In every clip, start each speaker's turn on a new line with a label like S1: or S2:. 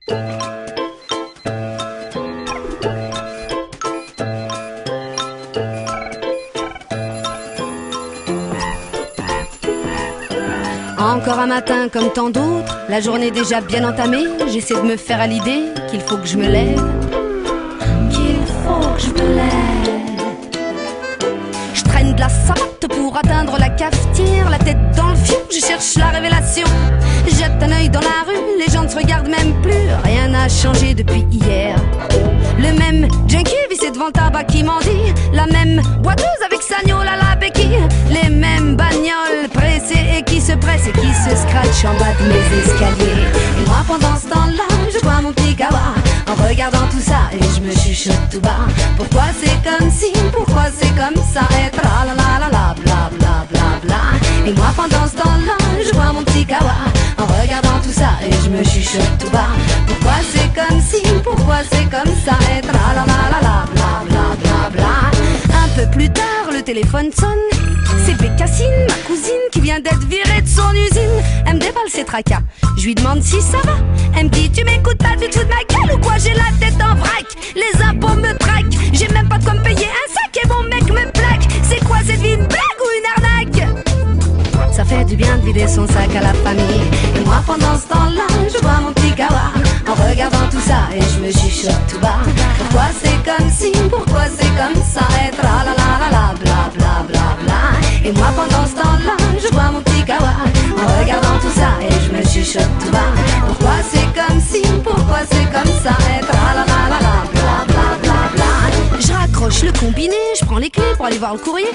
S1: Encore un matin comme tant d'autres, la journée déjà bien entamée, j'essaie de me faire à l'idée qu'il faut que je me lève. Qu'il faut que je me lève. Je traîne de la savate pour atteindre la cafetière, la tête dans le fion, je cherche la révélation. Jette un œil dans la rue, les gens ne se regardent même plus, rien n'a changé depuis hier. Le même junkie vissé devant le tabac qui mendie, la même boiteuse avec sa gnôle à la béquille, les mêmes bagnoles pressées et qui se pressent et qui se scratchent en bas de mes escaliers. Et moi pendant ce temps-là, je bois mon petit kawa en regardant tout ça et je me chuchote tout bas. Pourquoi c'est comme si, pourquoi c'est comme ça, et tra la la la la bla bla bla bla. Et moi pendant ce temps-là, je bois mon petit kawa en regardant tout ça et je me chuchote tout bas. Pourquoi c'est comme si, pourquoi c'est comme ça, et tra la la la la bla bla bla bla. Un peu plus tard, le téléphone sonne. C'est Bécassine, ma cousine, qui vient d'être virée de son usine. Elle me déballe ses tracas, je lui demande si ça va. Elle me dit, tu m'écoutes pas, tu te fous de ma gueule ou quoi? J'ai la tête en vrac, les impôts me traquent, j'ai même pas de quoi me payer un sac et mon mec me plaque. C'est quoi cette vie, une blague ou une arnaque? Ça fait du bien de vider son sac à la famille. Et moi pendant ce temps-là, je bois mon petit kawa en regardant tout ça et je me chuchote tout bas. Pourquoi c'est comme si, pourquoi c'est comme ça, et tra la la la la bla bla bla bla. Et moi pendant ce temps-là, je bois mon petit kawa en regardant tout ça et je me chuchote tout bas. Pourquoi c'est comme si, pourquoi c'est comme ça, et tra la la la la bla bla bla bla. Je raccroche le combiné, je prends les clés pour aller voir le courrier.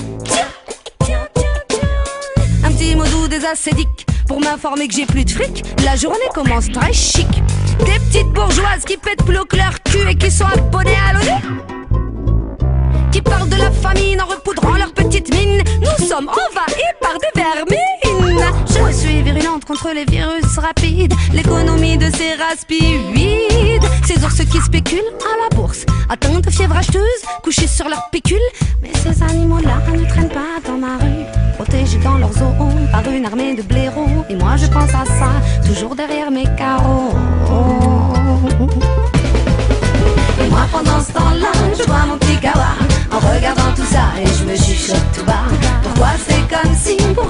S1: Un petit mot doux des acédiques pour m'informer que j'ai plus de fric. La journée commence très chic. Des petites bourgeoises qui pètent plus haut que leur cul et qui sont abonnées à l'ONU, qui parlent de la famine en repoudrant leurs petites mines. Nous sommes envahis par des vermines. Je suis virulente contre les virus rapides, l'économie de ces raspides, ces ours qui spéculent à la bourse, atteints de fièvre acheteuse, couchés sur leurs pécules. Mais ces animaux-là ne traînent pas dans ma rue, protégés dans leurs os par une armée de blaireaux. Et moi je pense à ça, toujours derrière mes carreaux. Et moi pendant ce temps-là, je bois mon petit kawa en regardant tout ça et je me chuchote tout bas. Pourquoi c'est comme si,